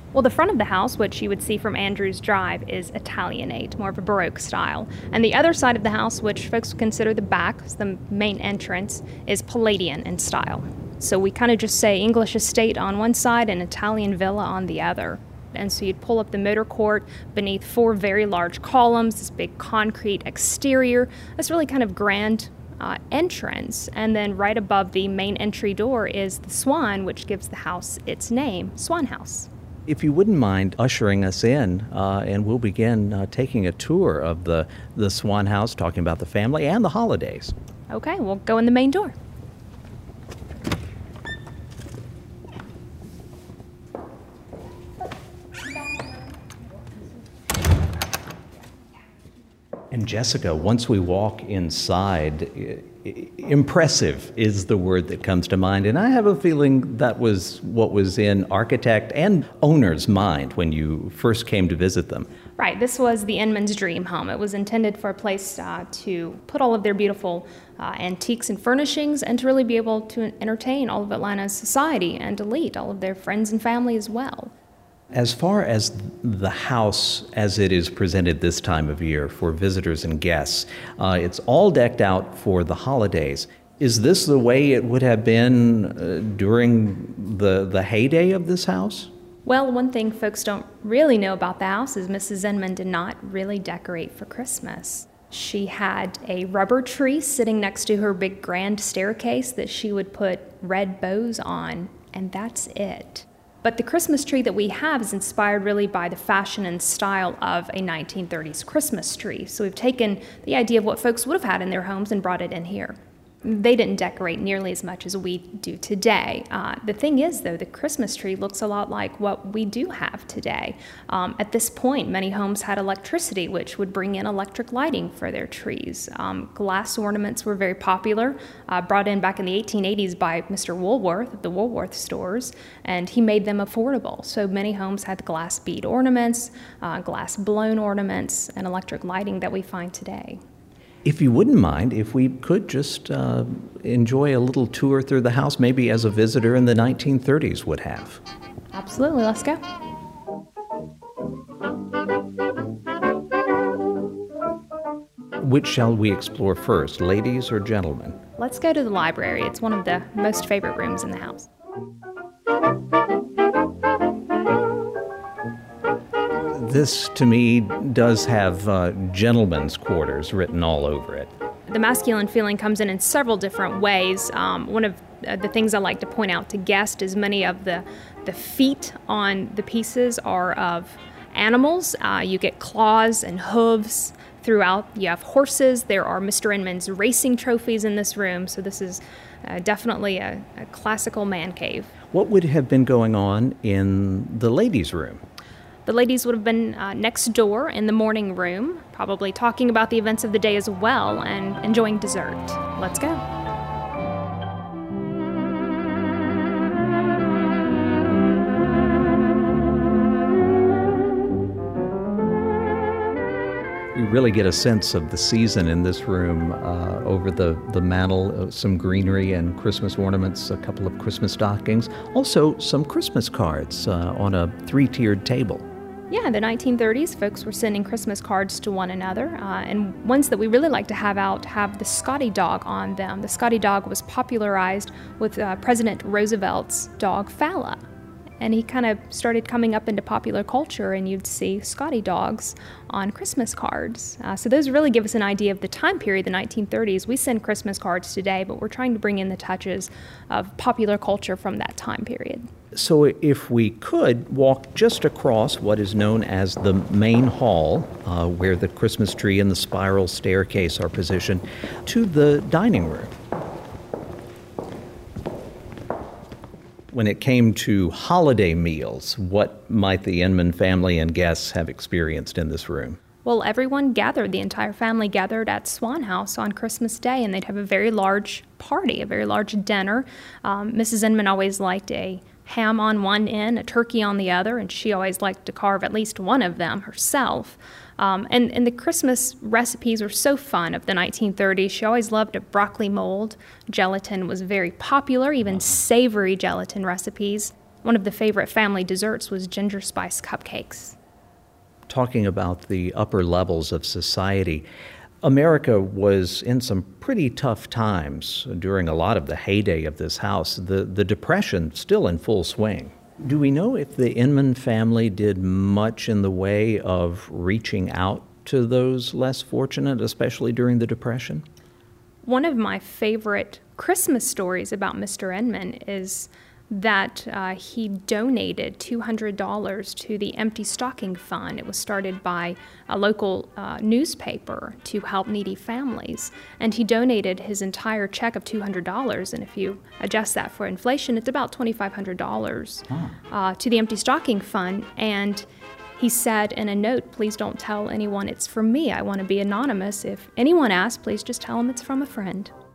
Well, the front of the house, which you would see from Andrews Drive, is Italianate, more of a Baroque style. And the other side of the house, which folks would consider the back, the main entrance, is Palladian in style. So we kind of just say English estate on one side and Italian villa on the other. And so you'd pull up the motor court beneath 4 very large columns, this big concrete exterior. That's really kind of grand entrance. And then right above the main entry door is the Swan, which gives the house its name, Swan House. If you wouldn't mind ushering us in, and we'll begin taking a tour of the Swan House, talking about the family and the holidays. Okay, we'll go in the main door. And Jessica, once we walk inside, impressive is the word that comes to mind. And I have a feeling that was what was in architect and owner's mind when you first came to visit them. Right, this was the Inman's dream home. It was intended for a place to put all of their beautiful antiques and furnishings and to really be able to entertain all of Atlanta's society and elite, all of their friends and family as well. As far as the house as it is presented this time of year for visitors and guests, it's all decked out for the holidays. Is this the way it would have been during the heyday of this house? Well, one thing folks don't really know about the house is Mrs. Inman did not really decorate for Christmas. She had a rubber tree sitting next to her big grand staircase that she would put red bows on, and that's it. But the Christmas tree that we have is inspired really by the fashion and style of a 1930s Christmas tree. So we've taken the idea of what folks would have had in their homes and brought it in here. They didn't decorate nearly as much as we do today. The thing is, though, the Christmas tree looks a lot like what we do have today. At this point, many homes had electricity, which would bring in electric lighting for their trees. Glass ornaments were very popular, brought in back in the 1880s by Mr. Woolworth of the Woolworth stores, and he made them affordable. So many homes had glass bead ornaments, glass blown ornaments, and electric lighting that we find today. If you wouldn't mind, if we could just enjoy a little tour through the house, maybe as a visitor in the 1930s would have. Absolutely, let's go. Which shall we explore first, ladies or gentlemen? Let's go to the library. It's one of the most favorite rooms in the house. This, to me, does have gentlemen's quarters written all over it. The masculine feeling comes in several different ways. One of the things I like to point out to guests is many of the feet on the pieces are of animals. You get claws and hooves throughout. You have horses. There are Mr. Inman's racing trophies in this room, so this is definitely a classical man cave. What would have been going on in the ladies' room? The ladies would have been next door in the morning room, probably talking about the events of the day as well and enjoying dessert. Let's go. You really get a sense of the season in this room over the mantel, some greenery and Christmas ornaments, a couple of Christmas stockings, also some Christmas cards on a 3-tiered table. Yeah, in the 1930s, folks were sending Christmas cards to one another, and ones that we really like to have out have the Scotty dog on them. The Scotty dog was popularized with President Roosevelt's dog, Fala. And he kind of started coming up into popular culture, and you'd see Scotty dogs on Christmas cards. So those really give us an idea of the time period, the 1930s. We send Christmas cards today, but we're trying to bring in the touches of popular culture from that time period. So if we could walk just across what is known as the main hall, where the Christmas tree and the spiral staircase are positioned, to the dining room. When it came to holiday meals, what might the Inman family and guests have experienced in this room? Well, everyone gathered, the entire family gathered at Swan House on Christmas Day, and they'd have a very large party, a very large dinner. Mrs. Inman always liked a ham on one end, a turkey on the other, and she always liked to carve at least one of them herself. And the Christmas recipes were so fun of the 1930s. She always loved a broccoli mold. Gelatin was very popular, even savory gelatin recipes. one of the favorite family desserts was ginger spice cupcakes. Talking about the upper levels of society, America was in some pretty tough times during a lot of the heyday of this house. The Depression still in full swing. Do we know if the Inman family did much in the way of reaching out to those less fortunate, especially during the Depression? One of my favorite Christmas stories about Mr. Inman is that he donated $200 to the Empty Stocking Fund. It was started by a local newspaper to help needy families, and he donated his entire check of $200, and if you adjust that for inflation, it's about $2,500 to the Empty Stocking Fund. And he said in a note, "Please don't tell anyone it's from me. I want to be anonymous. If anyone asks, please just tell them it's from a friend."